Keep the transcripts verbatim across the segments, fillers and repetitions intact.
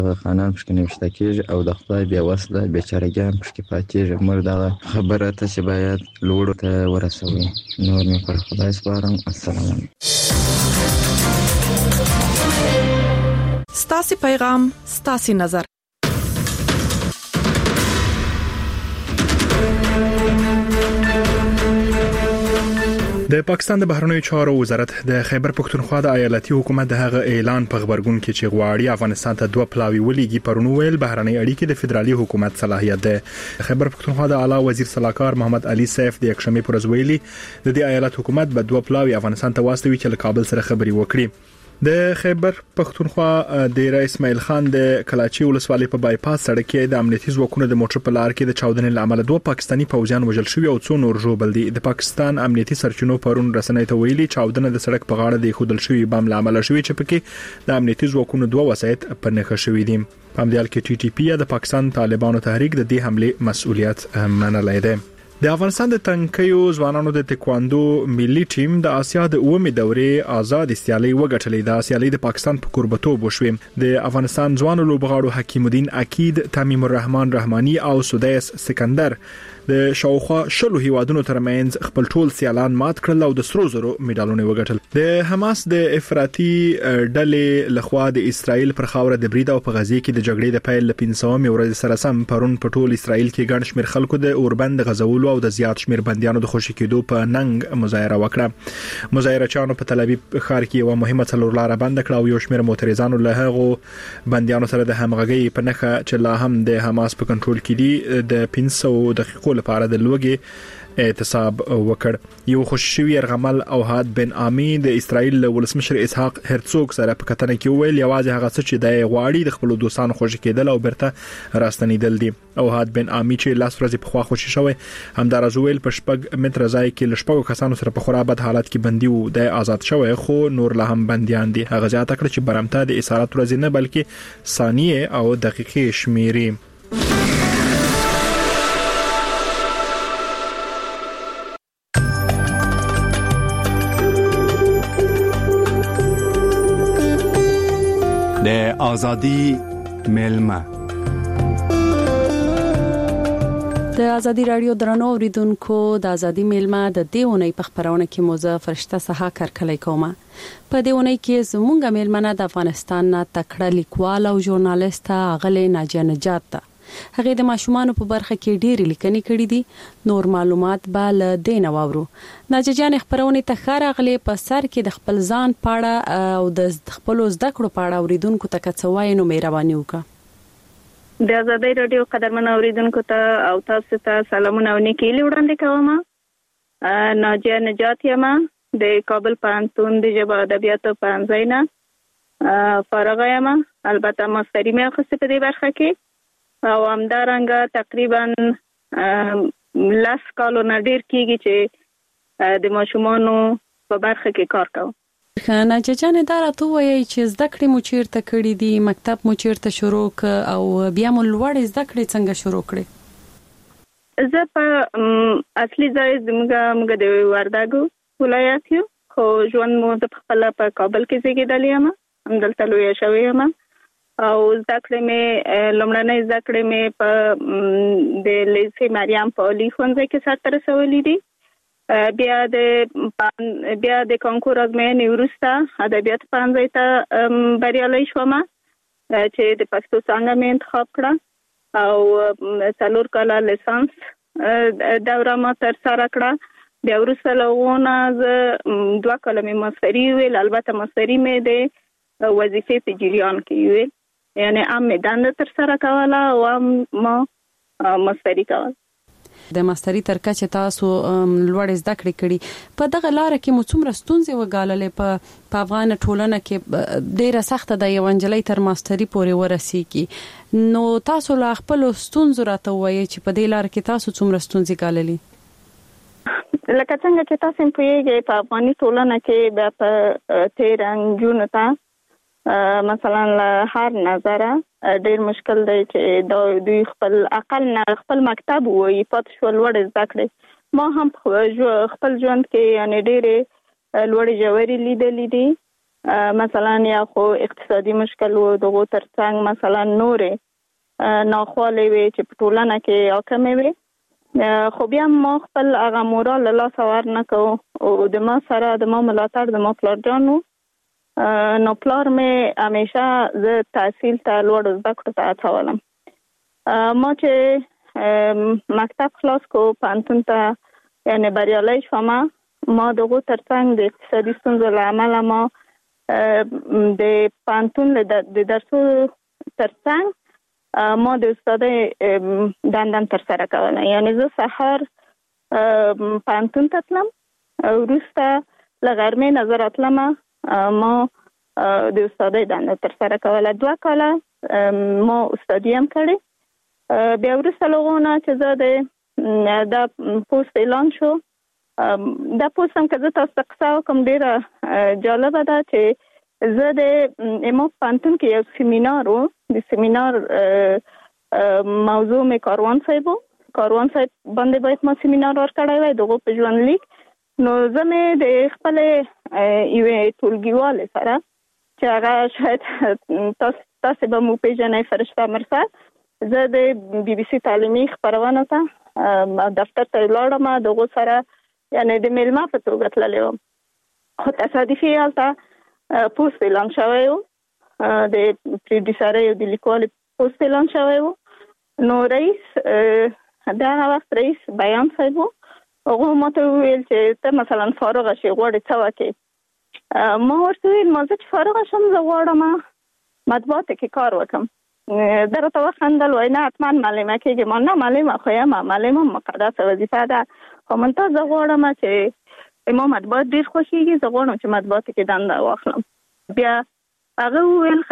خانان پکې نوشته کېږي او د خدای بې وسله بېچارهګیان پکې پاتېږي. موږ دغه خبره تاسې باید لوړو ته ورسوئ. نور مې پر خدای سپارم. السلام علیکم. ستاسې پیغام ستاسې نظر. د پاکستان د بهرنیو چارو وزارت د خیبر پښتونخوا د ایالتي حکومت د هغه اعلان په خبرګون کې چې غواړي افغانستان ته دوه پلاوی ولېږي پرون ویل بهرنۍ اړیکې د فدرالي حکومت صلاحیت ده. خیبر پښتونخوا د اعلی وزیر صلاحکار محمد علي سیف د یکشنبه پر ورځ ویلي د دې ایالت حکومت به دوه پلاوی افغانستان ته واستوي چې له کابل سره خبري وکړي. د خیبر پښتونخوا د رئیس اسماعیل خان د کلاچي ولسوالۍ په بایپاس سړک کې د امنیتي ځواکونو د موټر په لار کې د چاودنې لامل دوه پاکستانی پوځیان وژل شوي او څو نور ژوبل دي. د پاکستان امنیتي سرچینو پرون رسنۍ ته ویلي چاودنه د سړک په غاړه د خودل شوی بم لامل شوی چې پکې د امنیتي ځواکونو دوه وسایط په نښه شوي دي. په همدې حال کې ټي ټي پی د پاکستان طالبانو تحریک د دې حمله مسؤلیت منلای دی. د افغانستان د تنکیو ځوانانو د تکواندو ملي ټیم د آسیا د اومې دورې آزاد سیالي وګټلې. د سیالي د پاکستان په قربتوب وشوي. د افغانستان ځوانو لوبغاړو حکیم الدین اکید، تمیم الرحمن رحماني او سدیس سکندر د شاوخوا شلو هیوادونو ترمنځ خپل ټول سیالان مات کړل او د سرو زرو میډالونه وګټل. د حماس د افراطي ډلې لخوا د اسرائیل پر خاوره د برید او په غزه کې د جګړې د پیل لپینځمه ورځ سره سم پرون په ټول اسرائیل کې ګڼ شمېر خلکو د اوربند غزولو او د زیات شمېر بنديانو د خوشی کېدو په ننګ مظاهره وکړه. مظاهرچیانو په تل ابیب ښار کې یو مهمه څلور لاره بند کړه او یو شمېر معترضانو له هغو بنديانو سره د همغږي په نخښه چې لا هم د حماس په کنټرول کې دي د پنځه سوه دقیقو لپاره د لوګي اعتصاب وکړ. یو خوششوی ارغمل او هاد بن آمی د اسرائیل ولسمشر اسحاق هرڅوګ سره په کتنه کې ویل یوازې هغه څه چې د غواړي د خپل دوستانو خوشی کېدل او برته راستنیدل دي. او هاد بن آمی چې لاس ورځې په خوا خوشی شوی همدارز ویل په شپږ متر ځای کې لشپږو کسانو سره په خورا بد حالت کې بندي وو د آزاد شوی خو نور لا هم بنديان دي. هغه ځات کړ چې برمته د اسارت ورځې نه بلکې ثانیه او دقیقې شمیري. د ازادي ملما د ازادي رادیو درنو اوریدونکو د ازادي ملما د دیونې په خبرونه کې موزه فرشته سها کارکلای کومه. په دیونې کې زمونږ ملمنه د افغانستان نه تکړه لیکوال او ژورنالیست غلې ناجیه نجات ده. هغه د ماشومان په برخه کې ډېری لیکنې کړې دي. نور معلومات به له دینه واورو. ناجیه جان خبرونه ته خارغلې په سر کې د خپل ځان پاړه او د خپل زده کړو پاړه اوریدونکو ته کڅوای نو مهرباني وکړه. د ازادي رادیو قدرمن اوریدونکو ته او تاسو ته سلامونه او نیکی وړاندې کوم. ناجیه نجات یم د کابل پوهنتون د ژبه ادبیاتو پوهنځي نه فارغ یم. البته ماستری مې اخیسته په دې برخه کې او همدارنګه تقریبا لاس کالو نه ډیر کیږي چې د ماشومانو په برخه کې کار کوم. خانه جان دا راته وایي چې زده کړې مو چیرته کړې دي، مکتب مو چیرته شروع ک او بیا مو لوړ زده کړې څنګه شروع کړې؟ زه په اصلي ځای زموږ موږ د وردګو ولایت یو خو ژوند مو د خپل په کابل کې زیږیدلې یم. همدلته لوی شوې یم او زده کړې مې لومړنۍ زده کړې مې په د لیسې مریم په عالي ښوونځي کې سرته رسولې دي. بیا د بیا د کانکور ازموینې وروسته ادبیات پوهنځي ته بریالۍ شوم چې د پښتو څانګه مې انتخاب کړه او څلور کاله لیسانس دوره ما ترسره کړه. بیا وروسته له هغو نه زه دوه کاله مې ماستري ویل. البته ماستري مې د وظیفې په جریان کې ویل، یعنی هم مې دنده ترسره کوله او هم ما ماستري کوله. د ماستري تر کچه تاسو لوړ زده کړې کړې. په دغه لار کې مو څومره ستونزې وګاللې؟ په په افغان ټولنه کې ډیره سخته د یو انجلۍ تر ماستري پورې ورسیږي. نو تاسو لا خپل ستونزې راته وایي چې په دې لار کې تاسو څومره ستونزې ګاللې؟ لکه څنګه چې تاسو پوهیږئ په افغاني ټولنه کې د په تیر انجونو ته مثلا له هر نظره ډیر مشکل دی چې دوی خپل اقل نه خپل مکتب وایي پاتې شو لوړ زده کړې. ما هم خپل ژوند کې یعنی ډېرې لوړې ژورې لیدلې دي مثلا یا خو اقتصادي مشکل و دغه ترڅنګ مثلا نورې ناخوالې وي چې په ټولنه کې حاکمې وي، خو بیا ما خپل هغه مورال له لاسه ورنه کوو او د ما سره د ما ملاتړ د ما پلارجان و. نو پلار مې همیشه زه تحصیل ته لوړو زده کړو ته هڅولم. ما چې مکتب خلاص کو پوهنتون ته یعنی بریالی شوم، ما دغه ترڅنګ د اقتصادي ستونزو له امله ما د پوهنتون د درسو ترڅنګ ما د استادۍ دندم ترسره کوله. یعنی زه سهار پوهنتون ته تلم، وروسته له غرمې نه زه راتلم، ما د استادۍ دنده ترسره کوله. دوه کاله ما استادي هم کړې. بیا وروسته له هغو نه چې زه د دا پوسټ اعلان شو، دا پوسټ هم که زه تاسو ته قصه وکړم ډېره جالبه ده چې زه د ما پوهنتون کې یو سیمینار و، د سیمینار موضوع مې کاروان صاحب و. کاروان صاحب باندې باید ما سیمینار ورکړی وای دغه په ژوند لیک. نو زه مې د خپلې یوې ټولګیوالې سره چې هغه شاید تاسو تاسو به مو پیژنئ، فرشته مرسل، زه د بي بي سي تعلیمي خپرونه ته دفتر ته ولاړم، دغه سره یعنی د میلمه په توګه تللی وم. خو تصادفي هلته پوسټ اعلان شوی و، د پروډیوسرۍ او د لیکوالۍ پوسټ اعلان شوی و. نو رئیس د هغه وخت رئیس بیان صاحب و، هغه ماته وویل چې ته مثلا فارغه شې غواړې څه وکړې. ما ورته وویل ما زه چې فارغه شم زه غواړم مطبوعاتو کې کار وکړم. در راته وخندل، وایي نه حتما معلمه کېږي. ما نه معلمه خو یم، معلمه مقدسه وظیفه ده، خو منتها زه غواړم چې ما مطبوعات ډېر خوښېږي، زه غواړم چې مطبوعاتو کې دنده واخلم. بیا هغه وویل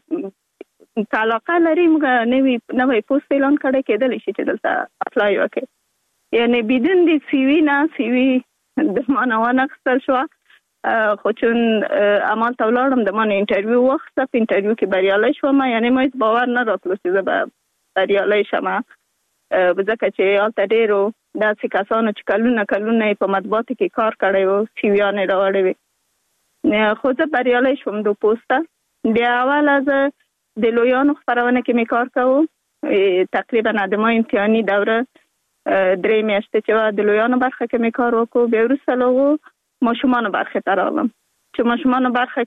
ښایي که علاقه لري موږ نوی نوی پوسټ اعلان کړی، کېدلی شي چې دلته اپلای وکړې. یعنی بدون د سی وي نه سی وي د ما نه وانخیستل شوه، خو چون عمل ته ولاړم د ما نه انټرویو واخیسته. په انټرویو کې بریالی شوم. یعنی ما هېڅ باور نه راتلو چې زه به بریالی شم، ځکه چې هلته ډېرو داسې کسانو چې کلونه کلونه یې په مطبوعاتو کې کار کړی و سی ویانې یې راوړې وې، خو زه بریالی شوم د پوسټه. بیا اوله زه د لویانو خپرونه کې مې کار کوو، تقریبا د ما امتحاني دوره درې میاشتې چې وه د لویانو برخه کې مې کار وکړو. بیا وروسته له هغو ماشومانو برخه ته راغلم، چې ماشومانو برخه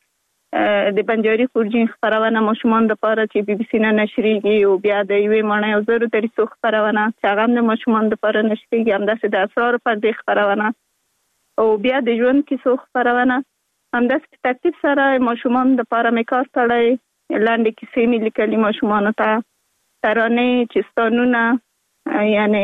کې د بنجاري خورجین خپرونه ماشومان دپاره چې بي بي سي نه نشریږي، او بیا د یوې ماڼۍ او زرو دریڅو خپرونه چې هغه هم د ماشومانو دپاره نشریږي، همداسې د اسرارو پردې خپرونه، او بیا د ژوند کیسو خپرونه. همداسې په ترتیب سره ماشومانو دپاره مې کار کړی، لنډې کیسې مې لیکلي ماشومانو ته، ترانې، چستانونه، یعنی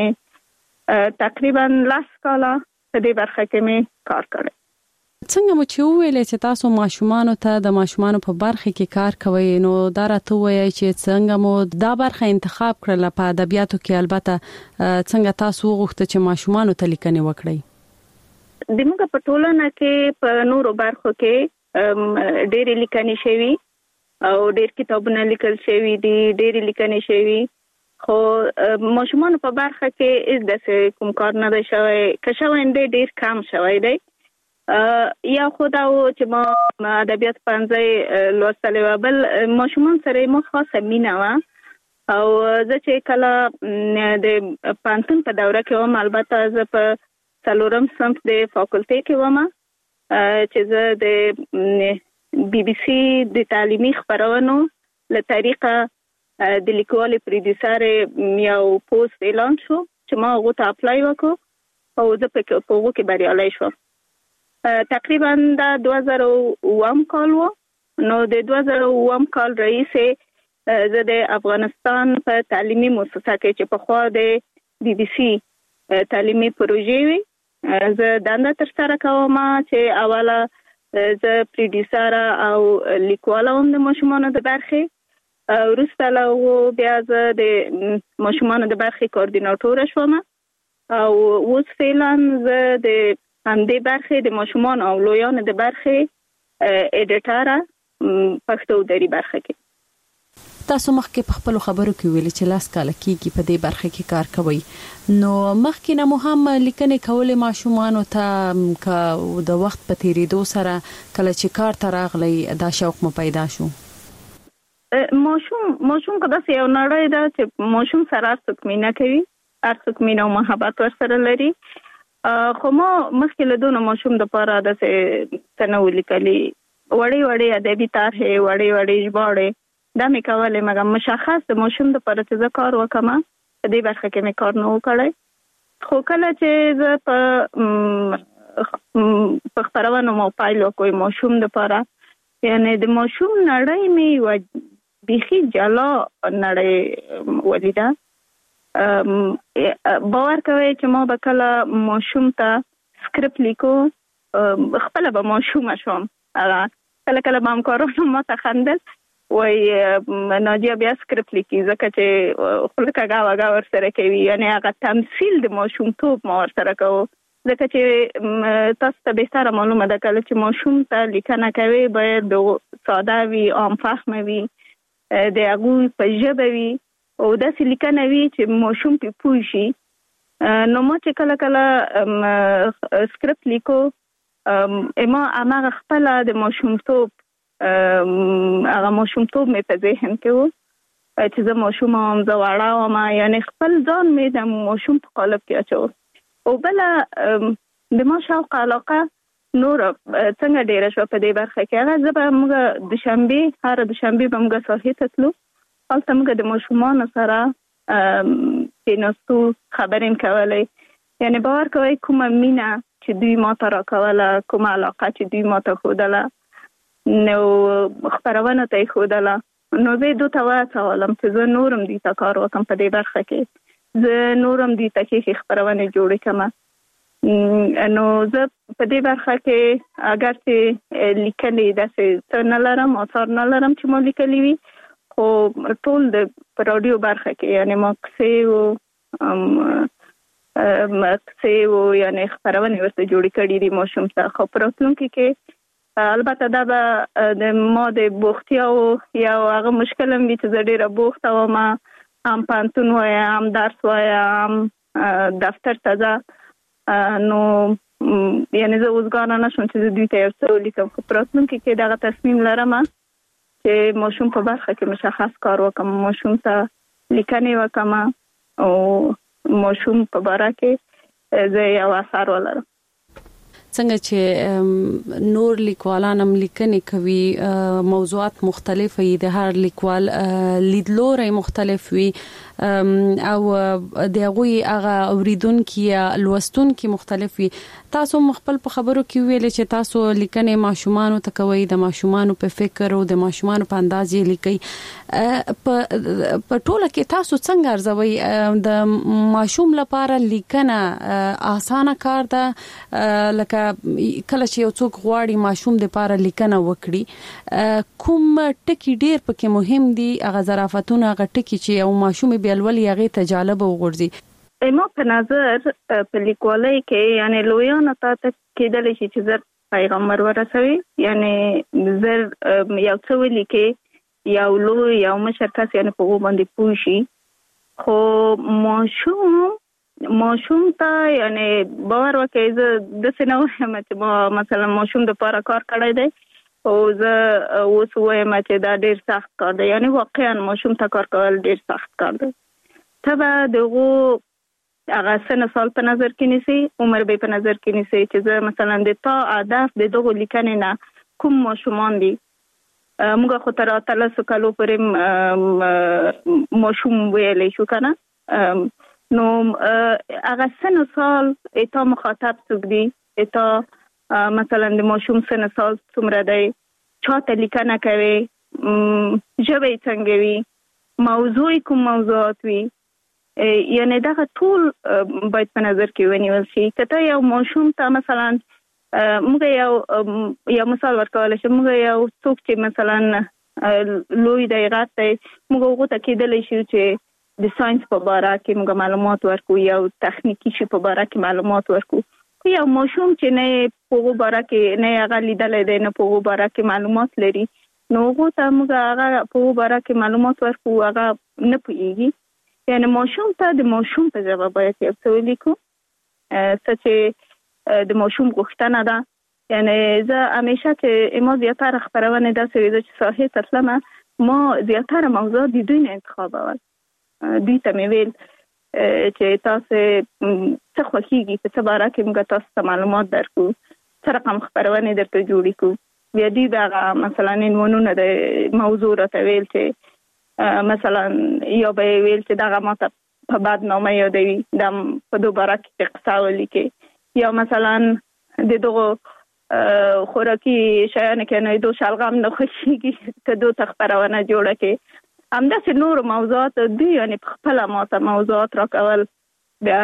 تقریبا لس کاله په دې برخه کې مې کار کړی. څنګه مو چې وویلې چې تاسو ماشومانو ته د ماشومانو په برخه کې کار کوئ، نو دا راته وایي چې څنګه مو دا برخه انتخاب کړله په ادبیاتو کې؟ البته څنګه تاسو وغوښته چې ماشومانو ته لیکنې وکړئ؟ د موږ په ټولنه کې په نورو برخو کې ډېرې لیکنې شوي او ډېر کتابونه لیکل شوي دي، ډېرې لیکنې شوي، خو ماشومانو په برخه کې هېڅ داسې کوم کار نه دی شوی. که شوی دی ډېر کم شوی دی. یا خو دا و چې ما ادبیات پوهنځی لوستلی وه، بل ماشومان سره یې ما خاصه مینه وه. او زه چې کله د پوهنتون په دوره کې وم، البته زه په څلورم صنف د فاکولټۍ کې وم، چې زه د بي بي سي د تعلیمي خپرونو له طریقه د لیکوالې پروډیوسرۍ یو پوسټ اعلان شو چې ما هغو ته اپلای وکړو او زه په هغو کې بریالی شوم. تقریبا دا دوه زره اووم کال و. نو د دوه زره اووم کال راهیسې زه د افغانستان په تعلیمي مؤسسه کې چې پخوا د بي بي سي تعلیمي پروژې وي زه دنده ترسره کوم، چې اوله زه پروډیوسره او لیکواله وم د ماشومانو د برخې. وروسته له هغو بیا زه د ماشومانو د برخې کوارډیناټوره شوم، او اوس فعلا زه د همدې برخې د ماشومانو او لویانو د برخې اډیټره پښتو دري برخه کې. تاسو مخکې په خپل خبرو کې ویل چې لاس کال کېږي په دې برخه کې کار کوي نو مخکې نه مهم لیکنې کولې ماشومان ته ک د وخت په تیریدو سره کله چې کار ته راغلی دا شوق مو پیدا شو ماشوم ماشوم کدا سه یو نړۍ ده چې ماشوم سره څوک مینا کوي هر څوک مینا او محبت ورسره لري خو ما مخکې له دونه ماشوم د پاره د څه تنو لیکلي وړي وړي ادبي طرحه وړي وړي ژباړه دا مې کولې مګر مشخص د ماشوم د پاره چې کار وکم په دې برخه کې مې کار نه وکړای خو کله چې ز په په خبرونه مو پایلو کوی ماشوم د پاره یعنی د ماشوم نړۍ مې و بيخي جلا نړۍ ولیدا باور کوي چې ما به کله ماشوم ته سکرپټ لیکو خپل به ماشوم شوم کله کله به هم کارونه ما ته خندل وای ناجیه بیا سکرپټ لیکي ځکه چې خلک هغه هغه ورسره کوي یعنی هغه تمثيل د ماشوم توپ ما ورسره کوي ځکه چې تاسو ته به سره معلومه ده کله چې ماشوم ته لیکنه کوي باید ساده وي عام فهم وي د هغه په ژبه وي او داسې لیکنه وي چې ماشوم په پوه شي نو ما چې کله کله سکرپټ لیکو اما هغه خپل د ماشوم توپ هغه ماشوم توپ مې په ذهن کې و چې زه ماشوم هم زه وړه وم یعنی خپل ځان مې د ماشوم په قالب کې اچو او بل د ما شوق علاقه نور څنګه ډیر شو په دې برخه کې هغه زه به موږ د شنبه هر د شنبه به موږ ساحې ته تلو هلته موږ د ماشومان سره پیناستو خبرې کولې یعنی باور کوي کومه مینا چې دوی ما ته راکوله کومه علاقه چې دوی ما ته ښودله نو خبرونه ته ښودله نو زه دوی ته واچولم چې زه نورم دوی ته کار وکړم په دې برخه کې زه نورم دوی ته کې خبرونه جوړې کړم نو زه په دې برخه کې اگر چې لیکلې داسې څه نه لرم اثر نه لرم چې ما لیکلي وي خو ټول د رادیو برخه کې یعنی ما کسې و مکسې و یعنی خبرونه ورته جوړې کړې دي ماشوم ته خو پراتلونکي کې البته دا به د ما د بوختیا او یا هغه مشکل هم وي چې زه ډېره بوخته وم هم پانتون وایم هم درس وایم دفتر ته ځه نو یعنی زه اوسګاره نه شوم چې زه دوی ته یو څه ولیکم خو په راتلونکي کې دغه تصمیم لرم چې ماشوم په برخه کې مشخص کار وکړم ماشوم ته لیکنې وکړم او ماشوم په باره کې زه یو اثر ولرم څنګه چې نور لیکوالان هم لیکنې کوي موضوعات مختلف وي د هر لیکوال لیدلوري مختلف وي او د هغه هغه اوریدونکو یا لوستونکو مختلف وي تاسو مخبل په خبرو کې ویل چې تاسو لیکنې ماشومان ته کوي د ماشومان په فکر او د ماشومان په انداز لیکي په په ټوله کې تاسو څنګه ارزوي د ماشوم لپاره لیکنه اسانه کار ده لکه کله چې یو څوک غواړي ماشوم د لپاره لیکنه وکړي کوم ټکی ډیر پکې مهم دي هغه ظرافتونه هغه ټکی چې یو ماشوم بیلول یغه ته جالب وګرځي ایمو په نظر په لیکوالۍ کې یعنی لویان ته کېدل شي چې زر پیغمبر ورسوي یعنی زر یو څه ولیکي یو لوی یو مشر کس یعنی په باندې پوښي خو ماشوم ماشوم ته یعنی باور وکړي زه د سينو هم چې مثلا ماشوم د پاره کار کړی دی او زه اوس وایم چې دا ډیر سخت کار دی یعنی واقعا ماشوم ته کار کول ډیر سخت کار دی تبا دغه هغه سن سال په نظر کې نیسي عمر به په نظر کې نیسي چې زه مثلا د تا هدف د دغه لیکنې نه کوم ماشومان دي موږ خو تر اتلس کالو پورې ماشوم ویلې شو کنه نو هغه سن سال اته مخاطب څوک دي اته مثلا د ماشوم سن سال څومره دی چاته لیکنه کوي ژبه څنګه وي موضوع کوم موضوعات وي یعنی دا ټول باید په نظر کې ونیول شي کته یو ماشوم ته مثلا موږ یو یو مثال ورکول شي موږ یو څوک چې مثلا لوی دی غته موږ وګورئ کېدل شي چې د ساينس په اړه کې موږ معلومات ورکو یا تخنیکی شي په اړه کې معلومات ورکو یو ماشوم چې نه په اړه کې نه هغه لیدل دی نه په اړه کې معلومات لري نو هغه ته موږ هغه په وبره کې معلومات ورکو، هغه نه پوهیږي. یعنی ماشوم ته د ماشوم په ژبه باید یو څه ولیکو څه چې د ماشوم غوښتنه ده. یعنی زه همیشه چې ما زیاتره خبرونه داسې ویده چې ساحې ته تلمه ما زیاتره موضوعات د دوی نه انتخابول. دوی ته مې ویل چې تاسو څه خوښیږي په څه باره کې موږ تاسو ته معلومات درکو، څه رقم خبرونه درته جوړې کو. بیا دوی دغه مثلا عنوانونه د موضوع راته ویل چې مثلا یا به ویل چې دغه ماته په بدنامه یادوي، د په دوباره کې قصه ولیکي، یا مثلا د دغه خوراکي شیانو کې نه دو شلغم نه خوښیږي که دو تخبرونه جوړه کې. همداسې نور موضوعات دوی یعنی په خپله ماته موضوعات راکول، بیا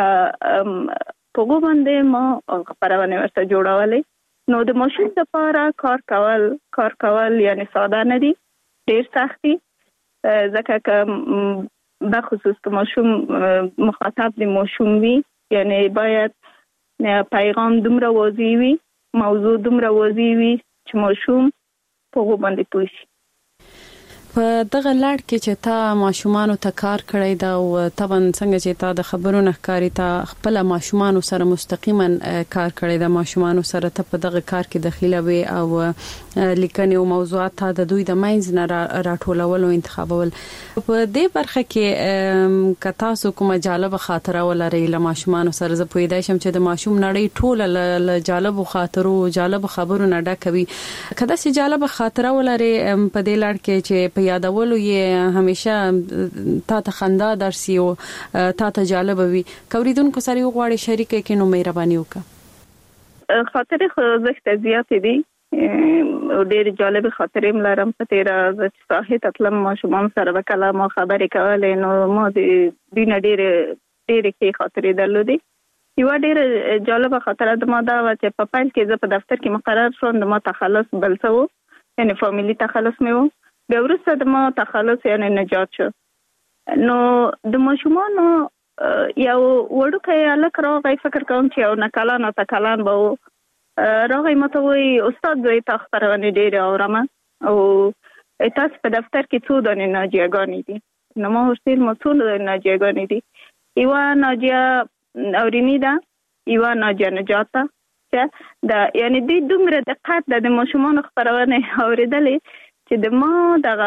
په هغو باندې ما خبرونه ورته جوړولې. نو د ماشوم لپاره کار کول کار کول یعنی ساده نه دي، ډیر سخت دي، ځکه که بخصوص که ماشوم مخاطب د ماشوم وي، یعنی باید پیغام دومره واضح وي، موضوع دومره واضح وي چې ماشوم په هغو باندې پوه شي. په دغه لړ کې چې تا ماشومانو ته کار کړی دا او طبعا څنګه چې تا د خبرونو ښکاری تا خپل ماشومانو سره مستقیما کار کړی دا ماشومانو سره ته په دغه کار کې دخیله وي او لیکنې او موضوعات ته د دوی د مینځ نه راټولول او انتخابول. په دې برخه کې که تاسو کومه جالبه خاطره ولرئ له ماشومانو سره، زه پوهیدای شم چې د ماشوم نړۍ ټوله له جالبو خاطرو جالبو خبرو نه ډکه وي. که داسې جالبه خاطره ولرئ په دې لړ کې چې یادولو یې همیشه تا ته خندا درسي او تا ته جالب وي، کوریدونکو سره غواړي شریک کې نو مهرباني وکړه. خاطرې خو زښت زیات دي، ډېر جالب خاطرې ملرم. په تیر از ساحې ته تلم ماشومان سره وکړه ما خبرې کولې، نو ما د دوی نه ډېرې ډېرې ښې خاطرې درلودې. یوه ډېره جالبه خاطره د ما دا وه چې په پیل کې زه په دفتر کې مقرر شوم، د ما تخلص بل څه و، یعنې فامیلي تخلص مې و. بیا وروسته د ما تخلص یعنی نجات شو. نو د ماشومانو یو وړوکی هلک راغی، فکر کوم چې یو نه کلن اته کلن به و، راغی ما ته وایي استاد زه تا خپرونې ډېرې اورم او تاسو په دفتر کې څو دانې ناجیهګانې دي. نو ما ورته ویل ما څو ناجیهګانې دي، یوه ناجیه اوریني ده، یوه ناجیه نجات ده. چې یعنی دوی دومره دقت د ماشومانو خپرونې اورېدلې چې د ما دغه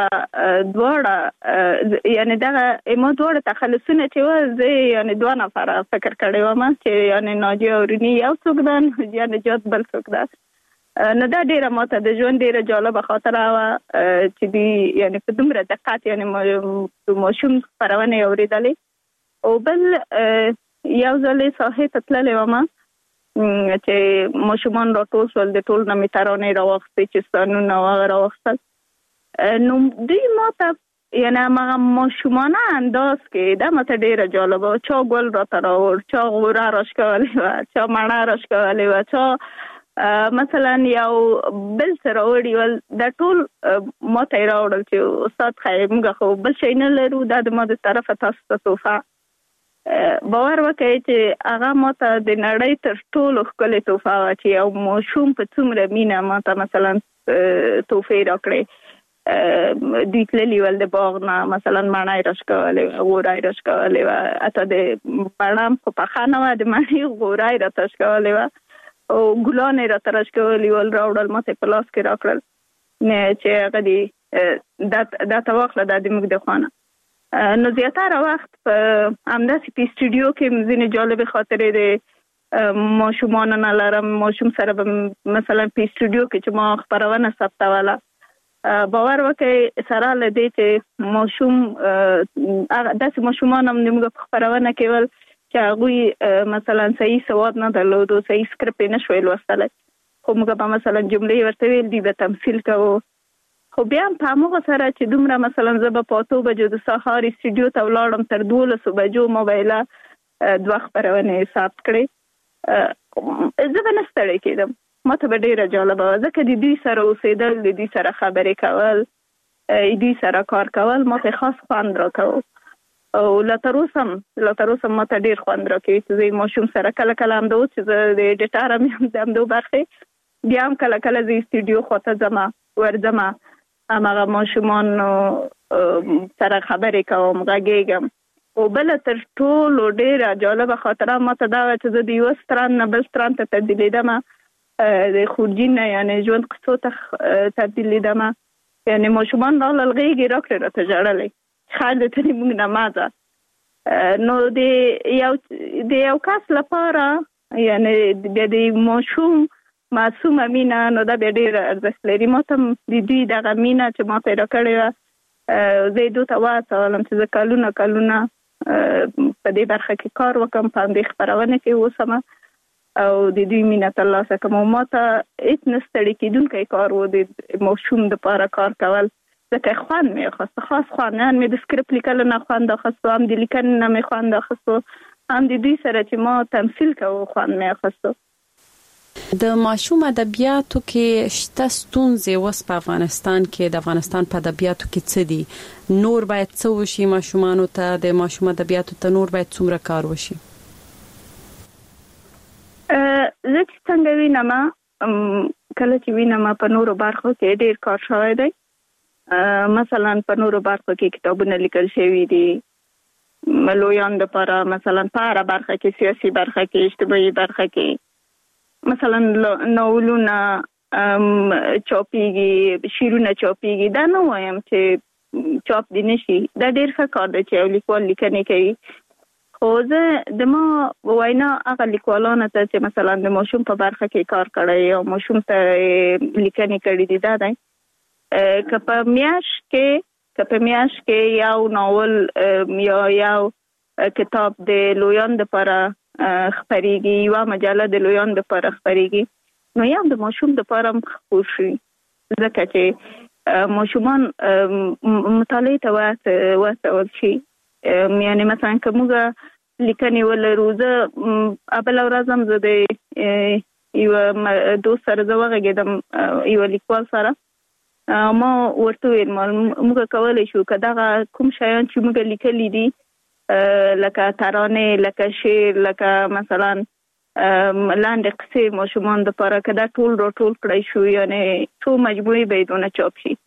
دواړه یعنی دغه ما دواړه تخلصونه چې و زه یعنی دوه نفره فکر کړی وم چې یعنی ناجیه اوریني یو څوک ده، ناجیه نجات بل څوک ده. نو دا ډېره ماته د ژوند ډېره جالبه خاطره وه چې دوی یعنی په دومره دقت یعنی ماشوم خپرونې اورېدلې. او بل یو ځل یې ساحې ته تللې وم چې ماشومان راټول شول، د ټول نه مې ترانې راواخیستې چې ستانونه هغه راواخیستل. نو دوی ما ته یعنی هغه ماشومانه انداز کې دا ماته ډېره جالبه وه. چا ګل راته راوړ، چا غوره راښکولې وه، چا مڼه راښکولې وه، چا مثلا یو بل څه راوړي ول، دا ټول ما ته یې راوړل چې استاد خیر موږ خو بل شی نه لرو، دا د ما د طرفه تاسو ته تحفه. باور وکړئ چې هغه ما ته د نړۍ تر ټولو ښکلې تحفه وه چې یو ماشوم په څومره مینه ما ته مثلا تحفې راکړې. دوی تللي ول د باغ نه مثلا مڼه یې راښکولې وه، غوره یې راښکولې وه، حتی د مڼه خو پخه نه وه، د مڼې غوره یې راته راښکولې وه او ګلان یې راته راښکولي ول، راوړل ما ته په لاس کې راکړل چې هغه دې دا ته واخله دا د موږ د خوا نه. نو زیاتره وخت په همداسې په سټوډیو کې ځینې جالبې خاطرې د ماشومانو نه لرم. ماشوم سره به مثلا په سټوډیو کې چې ما خپرونه ثبتوله، باور وکړئ سره له دې چې ماشوم داسې ماشومان هم موږ په خپرونه کې ول چې هغوی مثلا صحیح سواد نه درلودو، صحیح سکرپټ یې نه شوی لوستلی، خو موږ به مثلا جملې ورته ویل دوی به تمثیل کوو. خو بیا هم په همغه سره چې دومره مثلا زه به په اتو بجو د سهار سټوډیو ته ولاړم، تر دولسو بجو ما به یې دوه خپرونې ثبت کړې، زه به نه ستړی کېدم. ما ته به ډېره جالبه وه ځکه د دوی سره اوسېدل، د دوی سره خبرې کول، د دوی سره کار کول ما ته خاص خوند راکوه. او لا تر اوسه هم لا تر اوسه هم ما ته ډېر خوند راکوي چې زه ماشوم سره کله کله همدا اوس چې زه د ایډیټر هم یم د همدو برخې، بیا هم کله کله زه سټوډیو خواته ځمه ورځمه هغه ماشومان سره خبرې کوم غږیږم. او بل تر ټولو ډیره جالبه خاطره ماته دا و چې زه د یو ستران نه بل ستران ته تبدیلیدم، د خورجین نه یعنی ژوند قصو ته تبدیلیدم. یعنی ماشومان راغلل غېږې راکړې راته ژړلې خیر د ترې موږ نه مازه. نو د یو د یو کس لپاره یعنی بیا د ماشوم معصومه مینه نو دا بیا ډېره ارزښت لري. ما ته د دوی دغه مینه چې ما پیدا کړې وه زه یې دوی ته واچولم چې زه کلونه کلونه په دې برخه کې کار وکړم، په همدې خپرونه کې اوسم او د دوی مینه ترلاسه کړم. او ما ته هېڅ نه ستړي کېدونکی کار و د ماشوم دپاره کار کول، ځکه خوند مې اخیسته، خاص خوند. هم مې د سکرپټ لیکلو نه خوند اخیستو، هم د لیکنې نه مې خوند اخیستو، هم د دوی سره چې ما تمثیل کوو خوند مې اخیستو. د ماشوم ادبیاتو کې شته ستونزې اوس په افغانستان کې، د افغانستان په ادبیاتو کې څه دي؟ نور باید څه وشي ماشومانو ته؟ د ماشوم ادبیاتو ته نور باید څومره کار وشي؟ زه چې څنګه وینم، کله چې وینم په نورو برخو کې ډېر کار شوی دی. مثلا په نورو برخو کې کتابونه لیکل شوي دي لویان دپاره، مثلا په هره برخه کې، سیاسي برخه کې، اجتماعي برخه کې، مثلا ناولونه چاپیږي، شعرونه چاپیږي. دا نه وایم چې چاپ دي نشي، دا ډېر ښه کار دی چې یو لیکوال لیکنې کوي. خو زه د ما وینا هغه لیکوالانو ته چې مثلا د ماشوم په برخه کې کار کړی او ماشوم ته لیکنې کړي دي، دا دی که په میاشت کې که په میاشت کې یو ناول یا یو کتاب د لویان دپاره خپریږي، یوه مجله د لویان دپاره خپریږي، نو یو د ماشوم دپاره هم خپور شي، ځکه چې ماشومان مطالعې ته وهڅول شي. یعنی مثلا که موږ لیکنې ولرو، زه بله ورځ هم زه د یوه دوست سره زه وغږېدم، یوه لیکوال سره، ما ورته ویل موږ کولی شو که دغه کوم شیان چې موږ لیکلي دي لکه ترانې، لکه شعر، لکه مثلا لاندې قصې ماشومان دپاره، که دا ټول راټول کړی شو، یعنی څو مجموعې به یې دونه چاپ شي.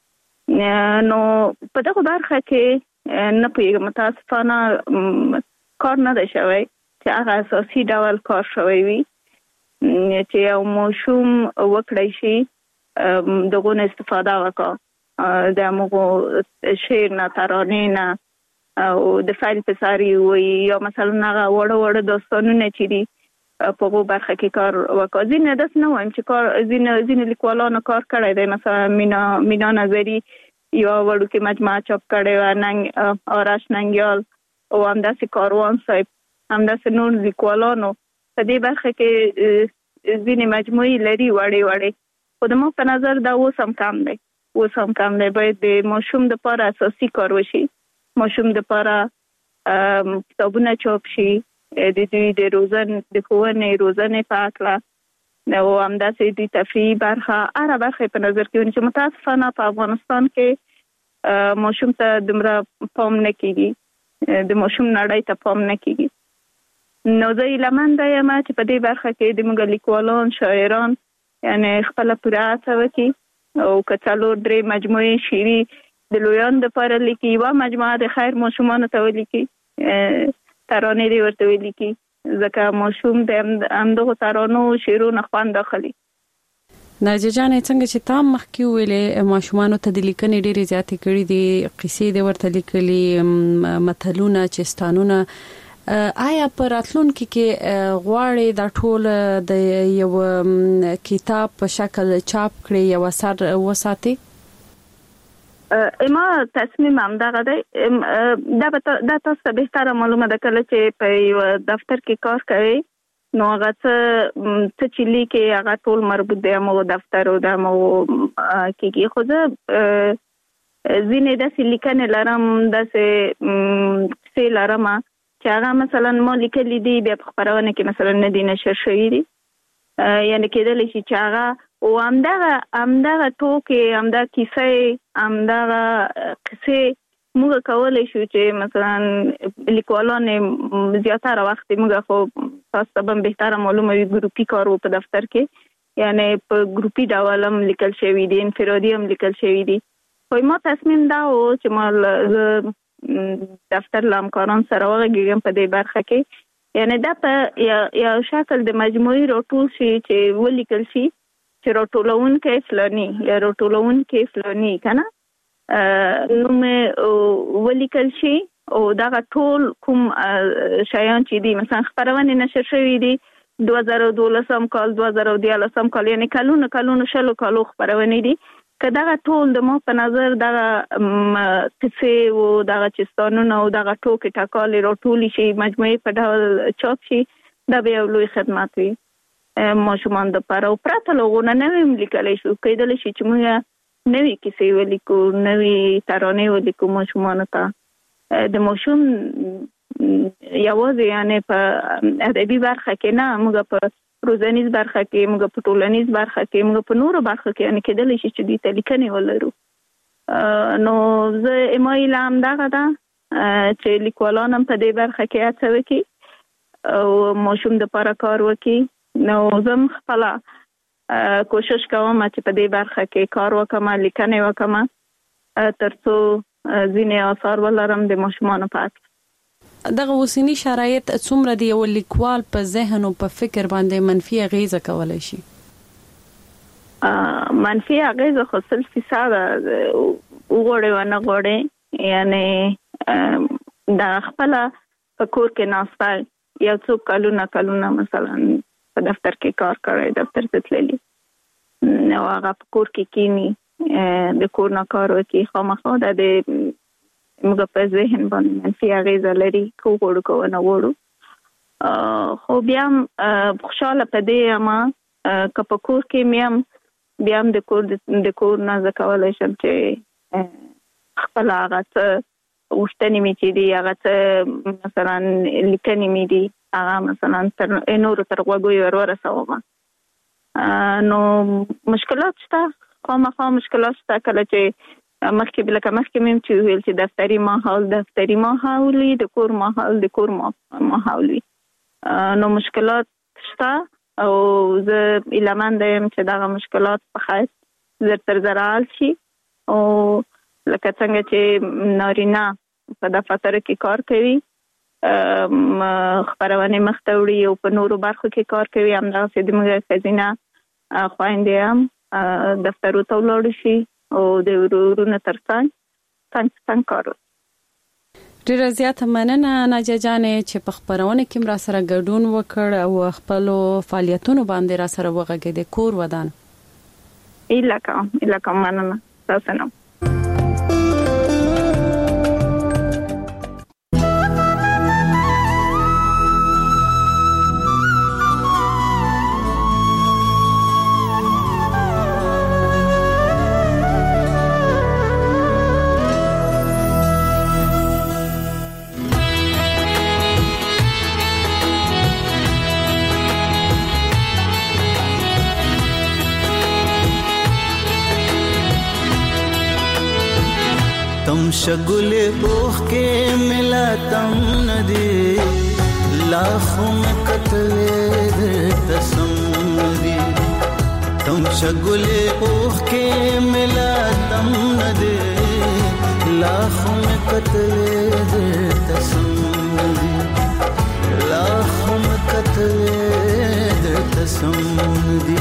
نو په دغه برخه کې نه پوهېږم، متاسفانه کار نه دی شوی چې هغه اساسي ډول کار شوی وي چې یو ماشوم وکړی شي دغه نه استفاده وکړه، د هغو شعر نه، ترانې نه او د فیل په ساري وي، یا مثلا هغه وړه وړه داستانونه چې دي په هغو برخه کې کار وکړه. ځینې داسې نه وایم چې کار ځینې ځینې لیکوالانو کار کړی دی، مثلا مینا مینا نظري یو وړوکې مجموعه چاپ کړې وه، ننګ آرش ننګیال او همداسې کاروان صاحب، همداسې نور لیکوالانو په دې برخه کې ځینې مجموعې لري وړې وړې. خو د ما په نظر دا اوس هم کم دی، اوس هم کم دی. باید د ماشوم دپاره اساسي کار وشي، ماشوم دپاره کتابونه چاپ شي، د دوی د روزن د ښوونې روزنې په هکله، او همداسې د تفریحي برخه، هره برخه په نظر کې ونیسي. چې متاسفانه په افغانستان کې ماشوم ته دومره پام نه کېږي، د ماشوم نړۍ ته پام نه کېږي. نو زه هیلهمنده یم چې په دې برخه کې د موږ لیکوالان، شاعران یعنی خپله پوره هڅه وکړي او که څلور درې مجموعې شعري د لویانو دپاره لیکي، یوه مجموعه د خیر ماشومانو ته ولیکي، ترانې دې ورته ولیکي، ځکه ماشوم د همدغو ترانو شعرونو خوند اخلي. ناجیه جانې، څنګه چې تا مخکې ویلې ماشومانو ته د لیکنې ډېرې زیاتې کړي دي، قصې دې ورته لیکلي، متلونه، چستانونه، آیا په راتلونکي کې غواړې دا ټول د یو کتاب په شکل چاپ کړي، یو اثر وساتي؟ ما تصمیم همدغه دی. دا دا تاسو ته بهتره معلومه ده، کله چې په یو دفتر کې کار کوي نو هغه څه چې لیکي هغه ټول مربوط دی همغو دفتر او د همغو کېږي. خو زه ځینې داسې لیکنې لرم، داسې قصې لرم چې هغه مثلا ما لیکلي دي، بیا په خپرونه کې مثلا نه دي نشر شوي دي، یعنی کېدلی شي چې هغه او همدغه همدغه ټوکې، همدغه کیسې، همدغه قصې موږ کولی شو چې مثلا لیکوالان زیاتره وخت موږ خو تاسو ته به بهتره معلومه وي ګروپي کار و په دفتر کې، یعنی په ګروپي ډول هم لیکل شوی دي، انفرادي هم لیکل شوی دي. خو ما تصمیم دا و چې ما دفتر له همکاران سره وغږېږم په دې برخه کې، یعنی دا په یو شکل د مجموعي راټول شي چې ولیکل شي چې راټولونکی فلاني یا راټولونکی فلاني کنه نوم ولیکل شي او دا ټول کوم شیان چې دي مثلا خبرونه نشر شوی دي دوه زره دولسم کال دوه زره دیارلسم کال یعنی کلونه کلونه شلو کالو خبرونه دي که دا ټول د مو په نظر دا قصې او دا چستانونه او دا ټوکې ټکالې راټول شي مجموعي په ډول چاپ شي دا به یو لوی خدمت وي ماشومان د پاره او پرته لغونه نوې لیکل شي کېدل شي چې موږ نوې کیسې ولیکو نوې ترانې ولیکو ماشومان ته د ماشوم یوازې یعنی په ادبي برخه کې نه موږ په روزنیز برخه کې موږ په ټولنیز برخه کې موږ په نورو برخه کې یعنی کېدل شي چې دې لیکنې ولرو. نو زه ایمایل هم دغه ده چې لیکوالان هم په دې برخه کې هڅه وکړي او ماشوم د پاره کار وکړي. نو زه خپل کوشش کوم چې په دې برخه کې کار وکم لیکنې وکم ترڅو ځینې آثار ولرم د ماشومانو په اړه. دغه اوسنی شرایط څومره دی یو لیکوال په ذهن او په فکر باندې منفي اغیزه کولای شي؟ منفي اغیزه خو سل فیصد وګړي ونه غوړي یعنی دا خپل په کور کې ناسته یو څو کلونه کلونه مثلا په دفتر کې کار کوي دفتر ته تللی نو هغه په کور کې کینی د کور نه کار وکي خامخا د موږ په ذهن باندې منفي اغیزه لري کو وړو کو نه وړو خو بیا خوشاله پدې ما که په کور کې مې بیا د کور د کور نه ځکولای شم چې خپل هغه څه وشتنې مې چې دی هغه څه مثلا لیکنې مې دي هغه مثلا تر نور تر وګوي ورورسوم نو مشکلات شته خامخا مشکلات شته کله چې مخکې بل که مخکې مې چې ویل چې دفتري ماحول دفتري ماحول وي د کور ماحول د کور ماحول وي نو مشکلات شته او زه ایلمند یم چې دغه مشکلات په خیر زر تر زر حل شي او لکه څنګه چې نارینه په دفتر کې کار کوي خبرونه مخته وړي او په نورو برخو کې کار کوي همدغسې د موږ ښځینه خویندې هم دفترو ته ولاړ شي او د ورورونو ترڅنګ څنګه څنګه کار ډیره زیاته مننه ناجیه جانې چې په خبرونه کې را سره ګډون وکړ او خپل فعالیتونو باندې را سره وغږېد کور ودان الهکه الهکه مننه تاسو نه تم شگل اوخ کے ملا تم ندی لاکھوں میں قتل تسم ندی تم شگل اوخ کے ملا تم ندی لاکھوں میں قتل تسم ندی لاکھوں میں قتل تسم ندی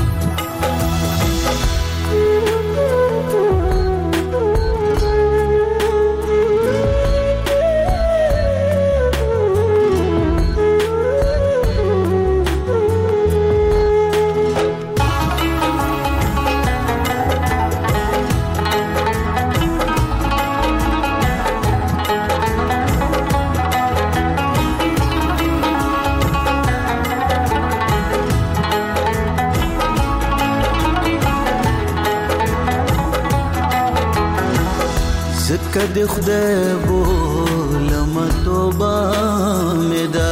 کد خدای بولم توبه مدا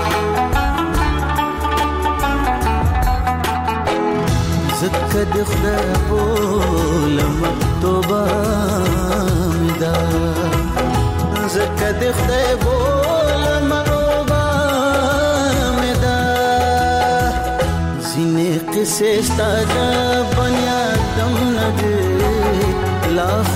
زکد خدای بولم توبه مدا زکد خدای بولم توبه مدا زینه قصه ستاد بنیادم نه لا